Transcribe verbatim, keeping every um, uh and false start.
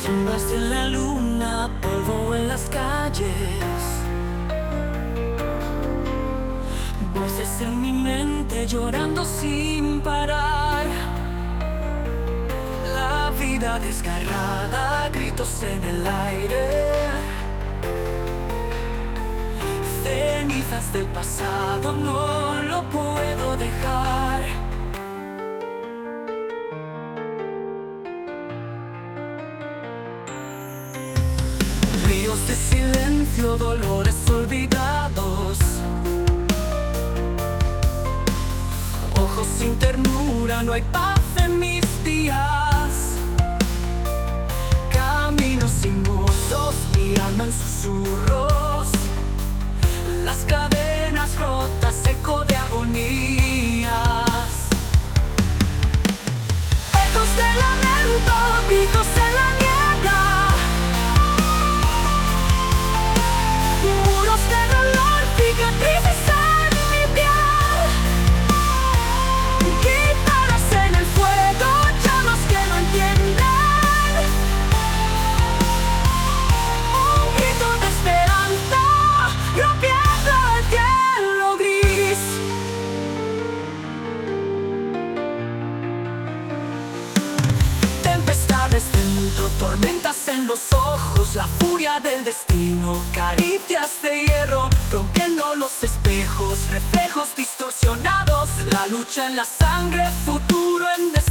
Sombras de la luna, polvo en las calles, voces en mi mente llorando sin parar. La vida desgarrada, gritos en el aire, cenizas del pasado, no lo puedo dejar. Ríos de silencio, dolores olvidados, ojos sin ternura, no hay paz en mis días. Camino sin voz, mi alma en susurros, las cadenas rotas, eco de agonías. Ecos de lamento, gritos en la niebla, muros de dolor, cicatrices en mi piel. Guitarras en el fuego, llamas que no entienden. Un grito de esperanza, rompiendo el cielo gris. Tempestades dentro, tormentas en los ojos, la furia del destino, caricias de hierro, rompiendo los espejos, reflejos distorsionados, la lucha en la sangre, futuro en deseo.